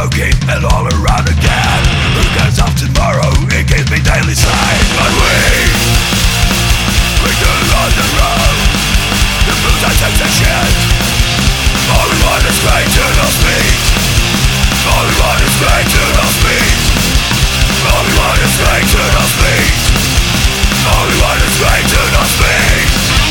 smoking and all around again. Who cares of tomorrow? It gives me daily sight. But we do on the road. The blues I take the shit. All we want is great to no speed. All we want is great to no speed. All we want is great to no speed. All we want is great to no speed.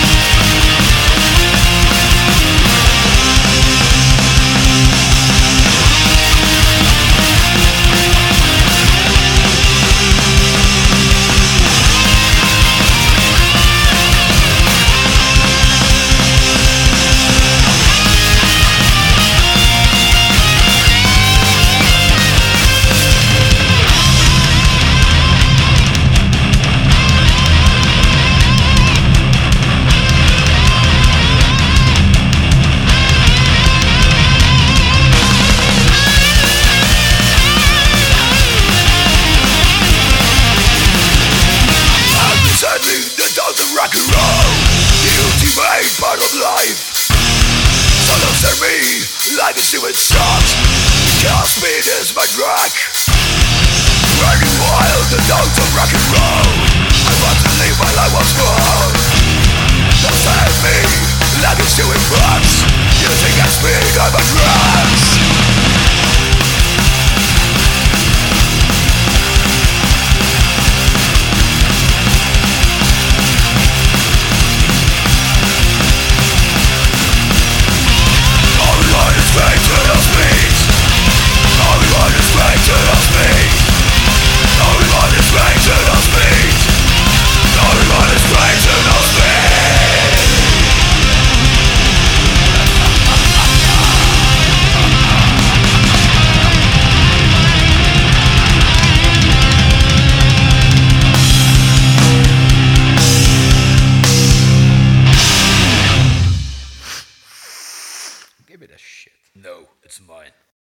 Rock and roll, the ultimate part of life. So don't serve me like a stupid shot. Chaos speed is my drug. Running wild, the notes of rock and roll. I want to live my life once more. Don't serve me like a stupid box. Using a speed of my drugs. Give me that shit. No, it's mine.